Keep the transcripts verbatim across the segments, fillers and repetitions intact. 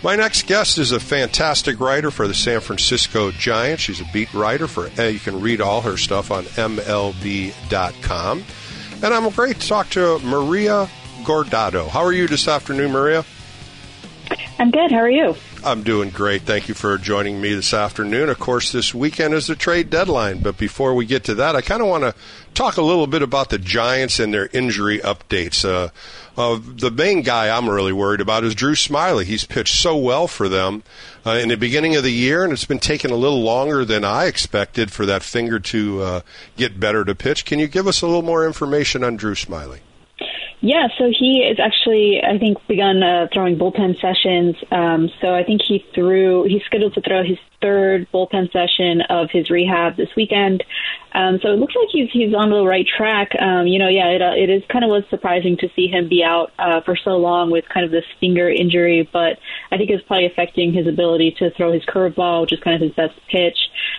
My next guest is a fantastic writer for the San Francisco Giants. She's a beat writer for, uh, you can read all her stuff on M L B dot com. And I'm great to talk to Maria Guardado. How are you this afternoon, Maria? I'm good. How are you? I'm doing great. Thank you for joining me this afternoon. Of course, this weekend is the trade deadline. But before we get to that, I kind of want to talk a little bit about the Giants and their injury updates. Uh, uh, the main guy I'm really worried about is Drew Smyly. He's pitched so well for them uh, in the beginning of the year, and it's been taking a little longer than I expected for that finger to uh, get better to pitch. Can you give us a little more information on Drew Smyly? Yeah, so he is actually, I think, begun uh, throwing bullpen sessions. Um, so I think he threw, he's scheduled to throw his third bullpen session of his rehab this weekend. Um, so it looks like he's he's on the right track. Um, you know, yeah, it, uh, it is kind of was surprising to see him be out uh, for so long with kind of this finger injury, but I think it's probably affecting his ability to throw his curveball, which is kind of his best pitch.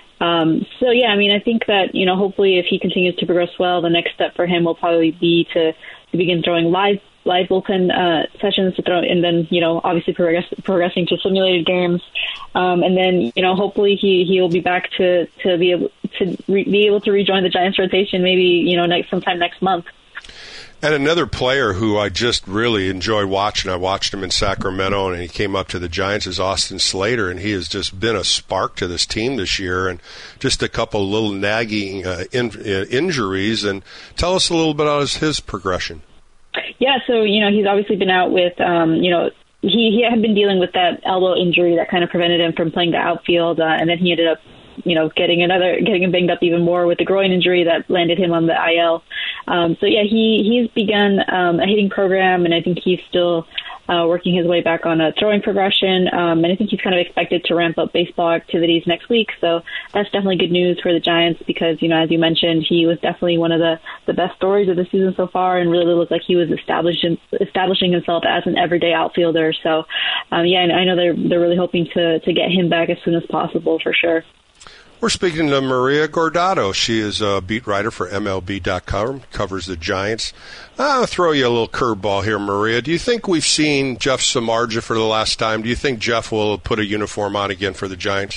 Um, so, yeah, I mean, I think that, you know, hopefully if he continues to progress well, the next step for him will probably be to, to begin throwing live live bullpen uh, sessions to throw, and then, you know, obviously progress, progressing to simulated games. Um, and then, you know, hopefully he, he will be back to, to be able to re- be able to rejoin the Giants rotation maybe, you know, next sometime next month. And another player who I just really enjoy watching, I watched him in Sacramento, and he came up to the Giants, is Austin Slater, and he has just been a spark to this team this year, and just a couple little nagging uh, in, uh, injuries. And tell us a little bit about his, his progression. Yeah, so, you know, he's obviously been out with, um, you know, he, he had been dealing with that elbow injury that kind of prevented him from playing the outfield, uh, and then he ended up, you know, getting another, getting him banged up even more with the groin injury that landed him on the I L. Um, so, yeah, he, he's begun um, a hitting program, and I think he's still uh, working his way back on a throwing progression. Um, and I think he's kind of expected to ramp up baseball activities next week. So that's definitely good news for the Giants because, you know, as you mentioned, he was definitely one of the, the best stories of the season so far and really looked like he was establishing, establishing himself as an everyday outfielder. So, um, yeah, I know they're, they're really hoping to, to get him back as soon as possible for sure. We're speaking to Maria Guardado. She is a beat writer for M L B dot com, covers the Giants. I'll throw you a little curveball here, Maria. Do you think we've seen Jeff Samardzija for the last time? Do you think Jeff will put a uniform on again for the Giants?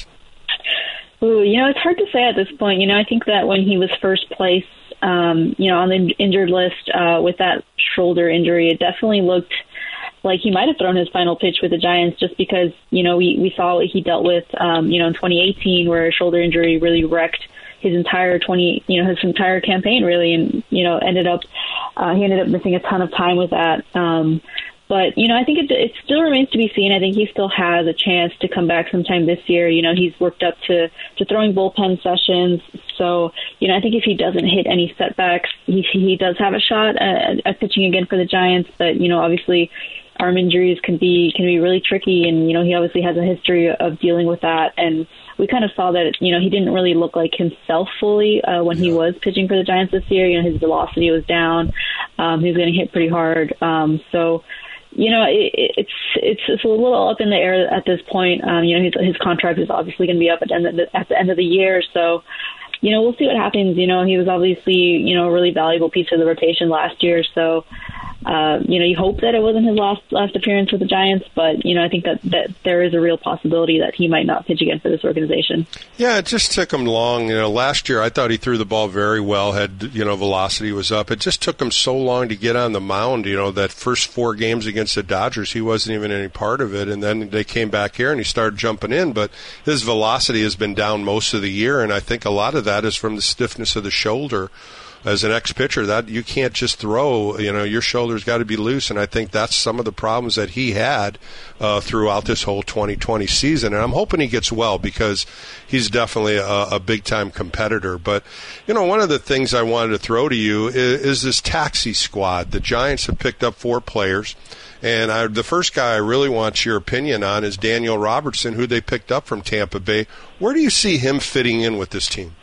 Ooh, you know, it's hard to say at this point. You know, I think that when he was first placed, um, you know, on the injured list uh, with that shoulder injury, it definitely looked like he might have thrown his final pitch with the Giants just because, you know, we, we saw what he dealt with, um, you know, in twenty eighteen where a shoulder injury really wrecked his entire twenty, you know, his entire campaign really. And, you know, ended up, uh, he ended up missing a ton of time with that. Um, but, you know, I think it, it still remains to be seen. I think he still has a chance to come back sometime this year. You know, he's worked up to, to throwing bullpen sessions. So, you know, I think if he doesn't hit any setbacks, he, he does have a shot at, at pitching again for the Giants. But, you know, obviously, arm injuries can be can be really tricky, and you know he obviously has a history of dealing with that. And we kind of saw that you know he didn't really look like himself fully uh, when he was pitching for the Giants this year. You know his velocity was down, um, he was getting hit pretty hard. Um, so you know it, it's it's it's a little up in the air at this point. Um, you know his his contract is obviously going to be up at the end of the, at the end of the year, so. You know, we'll see what happens. You know, he was obviously, you know, a really valuable piece of the rotation last year. So, uh, you know, you hope that it wasn't his last last appearance with the Giants. But, you know, I think that, that there is a real possibility that he might not pitch again for this organization. Yeah, it just took him long. You know, last year I thought he threw the ball very well, had, you know, velocity was up. It just took him so long to get on the mound. You know, that first four games against the Dodgers, he wasn't even any part of it. And then they came back here and he started jumping in. But his velocity has been down most of the year. And I think a lot of that is from the stiffness of the shoulder. As an ex-pitcher, that you can't just throw, you know, your shoulder's got to be loose, and I think that's some of the problems that he had uh, throughout this whole twenty twenty season. And I'm hoping he gets well because he's definitely a, a big-time competitor. But, you know, one of the things I wanted to throw to you is, is this taxi squad. The Giants have picked up four players. And I, the first guy I really want your opinion on is Daniel Robertson, who they picked up from Tampa Bay. Where do you see him fitting in with this team?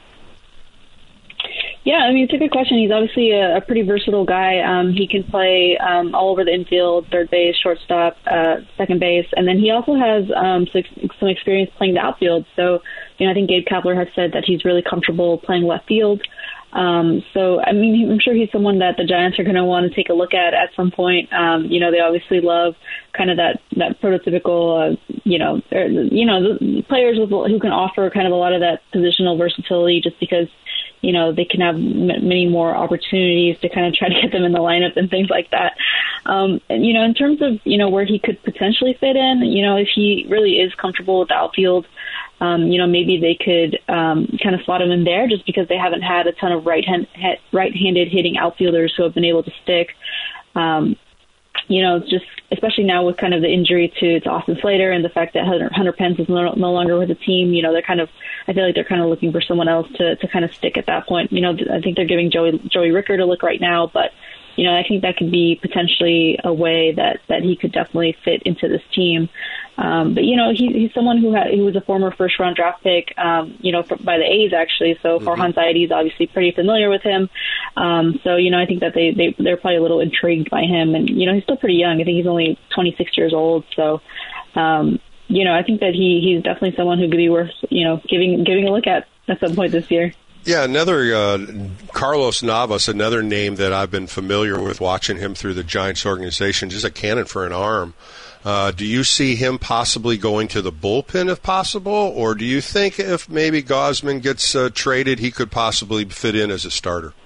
Yeah, I mean, it's a good question. He's obviously a, a pretty versatile guy. Um, he can play um, all over the infield, third base, shortstop, uh, second base, and then he also has um, some experience playing the outfield. So, you know, I think Gabe Kapler has said that he's really comfortable playing left field. Um, so, I mean, I'm sure he's someone that the Giants are going to want to take a look at at some point. Um, you know, they obviously love kind of that, that prototypical, uh, you know, or, you know, the players with, who can offer kind of a lot of that positional versatility just because, you know, they can have m- many more opportunities to kind of try to get them in the lineup and things like that. Um, and, you know, in terms of, you know, where he could potentially fit in, you know, if he really is comfortable with the outfield, Um, you know, maybe they could um, kind of slot him in there just because they haven't had a ton of right hand, right-handed hitting outfielders who have been able to stick. Um, you know, just especially now with kind of the injury to, to Austin Slater and the fact that Hunter, Hunter Pence is no, no longer with the team, you know, they're kind of, I feel like they're kind of looking for someone else to, to kind of stick at that point. You know, I think they're giving Joey, Joey Rickard a look right now, but, you know, I think that could be potentially a way that, that he could definitely fit into this team. Um, but, you know, he, he's someone who had, who was a former first-round draft pick, um, you know, for, by the A's, actually. So mm-hmm. Farhan Zaidi is obviously pretty familiar with him. Um, so, you know, I think that they, they, they're probably a little intrigued by him. And, you know, he's still pretty young. I think he's only twenty-six years old. So, um, you know, I think that he, he's definitely someone who could be worth, you know, giving giving a look at at some point this year. Yeah, another uh, Carlos Navas, another name that I've been familiar with watching him through the Giants organization, just a cannon for an arm. Uh, do you see him possibly going to the bullpen if possible, or do you think if maybe Gausman gets uh, traded, he could possibly fit in as a starter?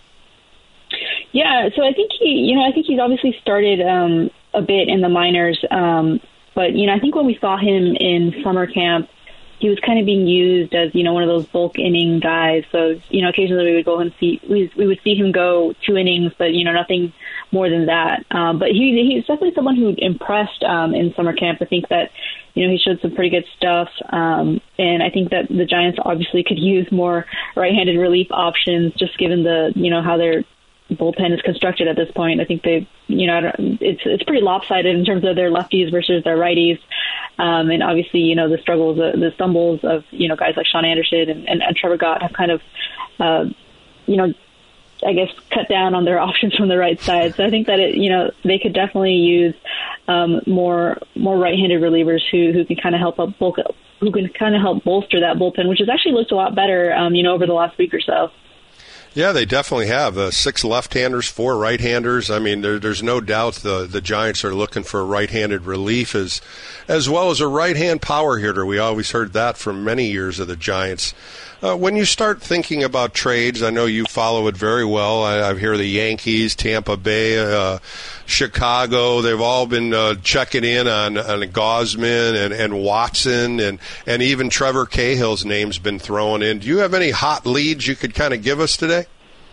Yeah, so I think he, you know, I think he's obviously started um, a bit in the minors, um, but you know, I think when we saw him in summer camp, he was kind of being used as, you know, one of those bulk inning guys. So, you know, occasionally we would go and see, we, we would see him go two innings, but, you know, nothing more than that. Um, but he he's definitely someone who impressed um, in summer camp. I think that, you know, he showed some pretty good stuff. Um, and I think that the Giants obviously could use more right-handed relief options just given the, you know, how their bullpen is constructed at this point. I think they, you know, I don't, it's it's pretty lopsided in terms of their lefties versus their righties. Um, and obviously, you know, the struggles, uh, the stumbles of, you know, guys like Sean Anderson and, and, and Trevor Gott have kind of, uh, you know, I guess cut down on their options from the right side. So I think that, it, you know, they could definitely use um, more more right-handed relievers who, who can kind of help up bulk, who can kind of help bolster that bullpen, which has actually looked a lot better, um, you know, over the last week or so. Yeah, they definitely have. Uh, six left-handers, four right-handers. I mean, there, there's no doubt the, the Giants are looking for right-handed relief as, as well as a right-hand power hitter. We always heard that from many years of the Giants. Uh, when you start thinking about trades, I know you follow it very well. I, I hear the Yankees, Tampa Bay, uh, Chicago. They've all been uh, checking in on, on Gausman and, and Watson, and, and even Trevor Cahill's name's been thrown in. Do you have any hot leads you could kind of give us today?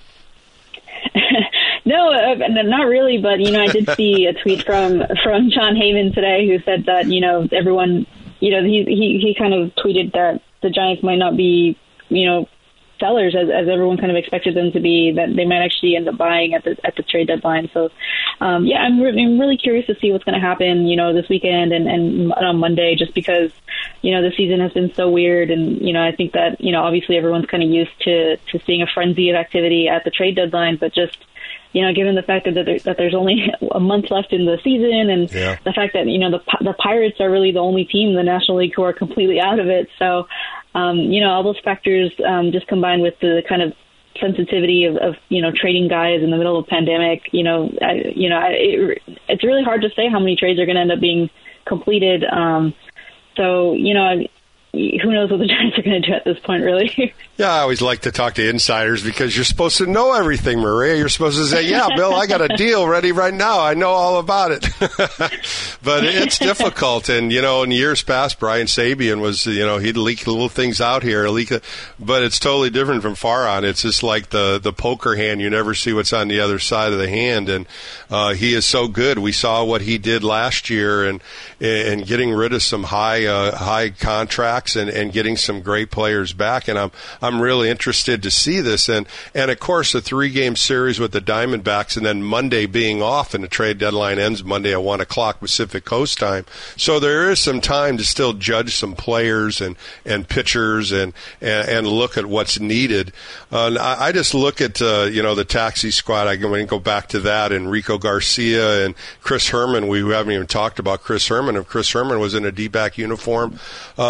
No, uh, not really. But, you know, I did see a tweet from, from John Heyman today who said that, you know, everyone, you know, he, he, he kind of tweeted that the Giants might not be, you know, sellers as, as everyone kind of expected them to be, that they might actually end up buying at the at the trade deadline. So, um, yeah, I'm, re- I'm really curious to see what's going to happen, you know, this weekend and, and on Monday, just because, you know, the season has been so weird. And, you know, I think that, you know, obviously everyone's kind of used to, to seeing a frenzy of activity at the trade deadline, but just, you know, given the fact that there, that there's only a month left in the season, and yeah. the fact that, you know, the the Pirates are really the only team in the National League who are completely out of it. So, um, you know, all those factors um, just combined with the kind of sensitivity of, of, you know, trading guys in the middle of a pandemic, you know, I, you know, I, it, it's really hard to say how many trades are going to end up being completed. Um, so, you know, I, who knows what the Giants are going to do at this point, really. Yeah, I always like to talk to insiders because you're supposed to know everything, Maria. You're supposed to say, yeah, Bill, I got a deal ready right now. I know all about it. But it's difficult. And, you know, in years past, Brian Sabian was, you know, he'd leak little things out here. Leak, but it's totally different from Farhan. It's just like the, the poker hand. You never see what's on the other side of the hand. And uh, he is so good. We saw what he did last year and, and getting rid of some high, uh, high contracts. And, and getting some great players back, and I'm I'm really interested to see this. And and of course, a three-game series with the Diamondbacks, and then Monday being off, and the trade deadline ends Monday at one o'clock Pacific Coast time. So there is some time to still judge some players and, and pitchers and, and and look at what's needed. Uh, and I, I just look at uh, you know the taxi squad. I can go back to that, and Rico Garcia and Chris Herman. We haven't even talked about Chris Herman. If Chris Herman was in a D-back uniform, uh, another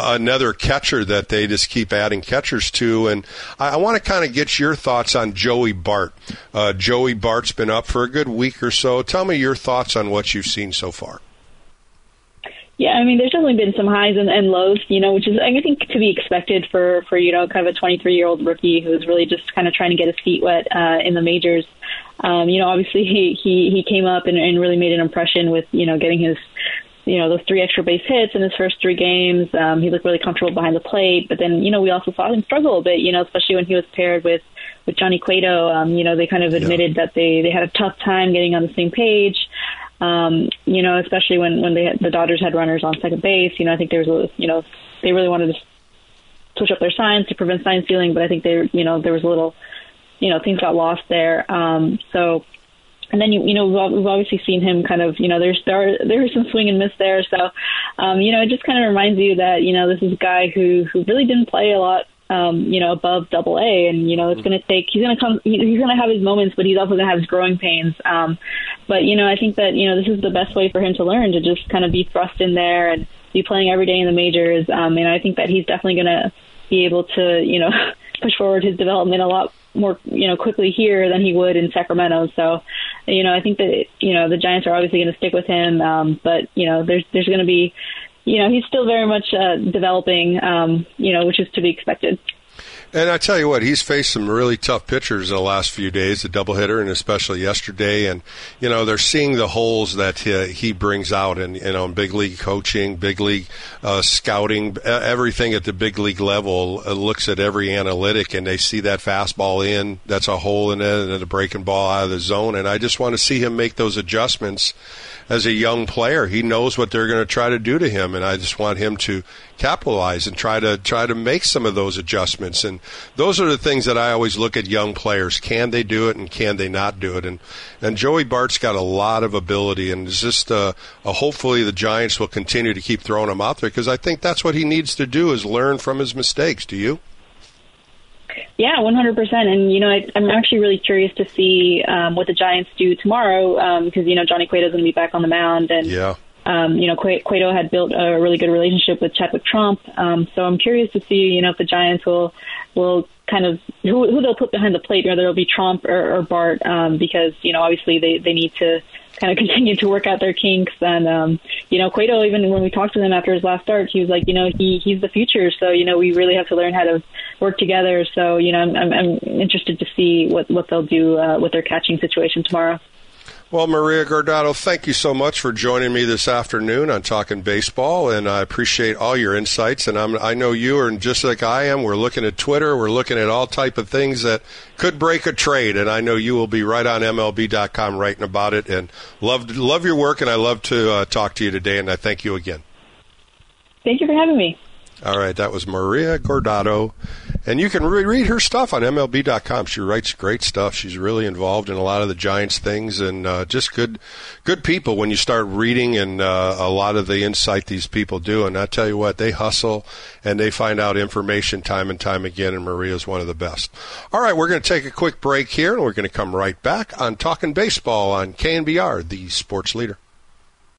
another catcher that they just keep adding catchers to. And I, I want to kind of get your thoughts on Joey Bart. Uh, Joey Bart's been up for a good week or so. Tell me your thoughts on what you've seen so far. Yeah, I mean, there's definitely been some highs and, and lows, you know, which is, I think, to be expected for, for, you know, kind of a twenty-three-year-old rookie who's really just kind of trying to get his feet wet uh, in the majors. Um, you know, obviously he, he, he came up and, and really made an impression with, you know, getting his, you know, those three extra base hits in his first three games. Um, he looked really comfortable behind the plate. But then, you know, we also saw him struggle a bit, you know, especially when he was paired with, with Johnny Cueto. Um, you know, they kind of admitted yeah. that they, they had a tough time getting on the same page. Um, you know, especially when, when they had, the Dodgers had runners on second base. You know, I think there was a, you know, they really wanted to switch up their signs to prevent sign stealing, but I think they, you know, there was a little, you know, things got lost there. Um, so, and then, you, you know, we've, we've obviously seen him kind of, you know, there's, there are, there is some swing and miss there. So, um, you know, it just kind of reminds you that, you know, this is a guy who, who really didn't play a lot, um, you know, above double A. And, you know, it's going to take, he's going to come, he, he's going to have his moments, but he's also going to have his growing pains. Um, but, you know, I think that, you know, this is the best way for him to learn, to just kind of be thrust in there and be playing every day in the majors. Um, and I think that he's definitely going to be able to, you know, push forward his development a lot more, you know, quickly here than he would in Sacramento. So, you know, I think that, you know, the Giants are obviously going to stick with him. Um, but, you know, there's, there's going to be, you know, he's still very much uh, developing, um, you know, which is to be expected. And I tell you what, he's faced some really tough pitchers in the last few days, the doubleheader, and especially yesterday. And, you know, they're seeing the holes that he, he brings out in, you know, in big league coaching, big league uh, scouting, everything at the big league level uh, looks at every analytic, and they see that fastball in, that's a hole in it, and a breaking ball out of the zone. And I just want to see him make those adjustments as a young player. He knows what they're going to try to do to him, and I just want him to capitalize and try to try to make some of those adjustments. And those are the things that I always look at young players. Can they do it, and can they not do it? And and Joey Bart's got a lot of ability, and it's just uh, uh, hopefully the Giants will continue to keep throwing him out there, because I think that's what he needs to do, is learn from his mistakes. Do you? Yeah, one hundred percent. And, you know, I, I'm actually really curious to see um, what the Giants do tomorrow, because, um, you know, Johnny Cueto's going to be back on the mound. And, yeah. um, you know, Cueto had built a really good relationship with Chadwick Trump. Um, so I'm curious to see, you know, if the Giants will will kind of, who, who they'll put behind the plate, whether it'll be Trump or, or Bart, um, because, you know, obviously they, they need to kind of continue to work out their kinks. And, um, you know, Cueto, even when we talked to him after his last start, he was like, you know, he, he's the future. So, you know, we really have to learn how to work together. So, you know, I'm, I'm, I'm interested to see what, what they'll do uh, with their catching situation tomorrow. Well, Maria Guardado, thank you so much for joining me this afternoon on Talking Baseball, and I appreciate all your insights. And I'm, I know you are just like I am. We're looking at Twitter. We're looking at all type of things that could break a trade, and I know you will be right on M L B dot com writing about it. And love love your work, and I love to uh, talk to you today, and I thank you again. Thank you for having me. All right, that was Maria Guardado. And you can re- read her stuff on M L B dot com. She writes great stuff. She's really involved in a lot of the Giants things, and uh, just good good people when you start reading, and uh, a lot of the insight these people do. And I tell you what, they hustle, and they find out information time and time again, and Maria's one of the best. All right, we're going to take a quick break here, and we're going to come right back on Talking Baseball on K N B R, the sports leader.